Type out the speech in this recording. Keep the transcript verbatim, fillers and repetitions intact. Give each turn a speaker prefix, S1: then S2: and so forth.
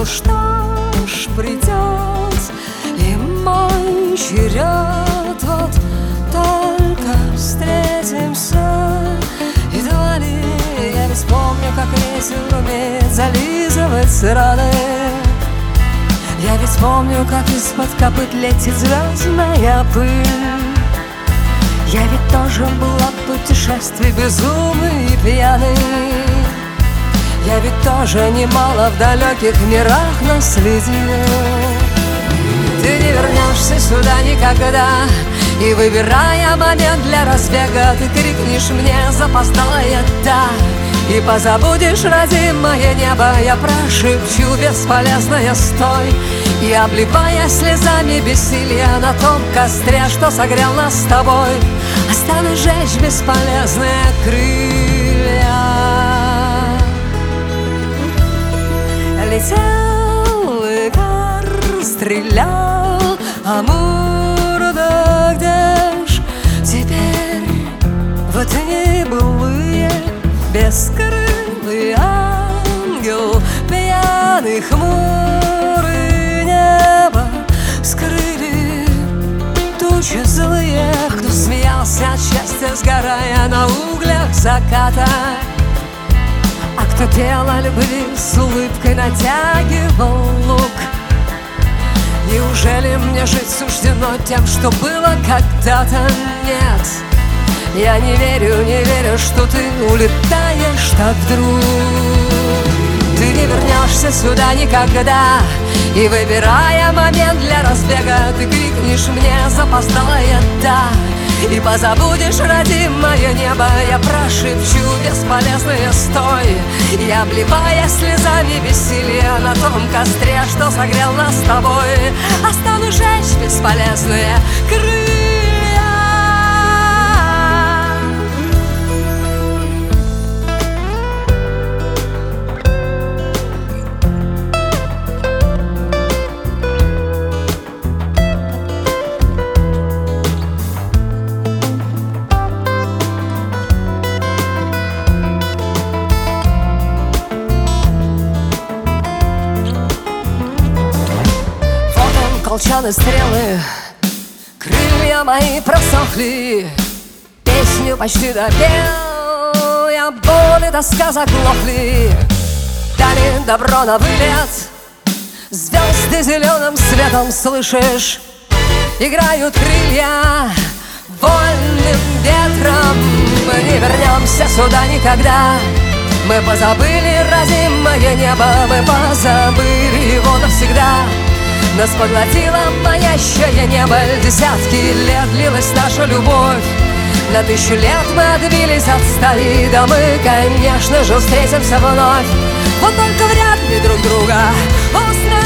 S1: Ну что ж, придет и мой черед, вот только встретимся. Едва ли я ведь помню, как ветер умеет зализывать раны. Я ведь помню, как из-под копыт летит звездная пыль. Я ведь тоже был от путешествий безумный и пьяный. Я ведь тоже немало в далеких мирах наследил. Ты не вернешься сюда никогда, и, выбирая момент для разбега, ты крикнешь мне запоздалая «да». И позабудешь родимое небо, я прошепчу бесполезное «стой». И, обливая слезами бессилия на том костре, что согрел нас с тобой, останусь жечь бесполезные крылья. Летел Икар, стрелял Амур, да где ж теперь в дни былые бескрылый ангел, пьяный хмурый небо скрыли тучи злые, кто смеялся от счастья, сгорая на углях заката, а кто пел о любви с улыбкой натягивал лук. Неужели мне жить суждено тем, что было когда-то? Нет, я не верю, не верю, что ты улетаешь так вдруг. Ты не вернешься сюда никогда, и, выбирая момент для разбега, ты крикнешь мне запоздалая «да». И позабудешь родимое небо, я прошепчу бесполезное «стой». И, обливая слезами бессилия на том костре, что согрел нас с тобой, останусь жечь бесполезные крылья. Колчаны, стрелы, крылья мои просохли, песню почти допел я, боль и тоска заглохли. Дали добро на вылет, звезды зеленым светом, слышишь, играют крылья вольным ветром. Мы не вернемся сюда никогда, мы позабыли родимое небо, мы позабыли его навсегда. Нас поглотило манящее небо, десятки лет длилась наша любовь. На тысячу лет мы отбились от стали, да мы, конечно же, встретимся вновь. Вот только вряд ли друг друга узнаем.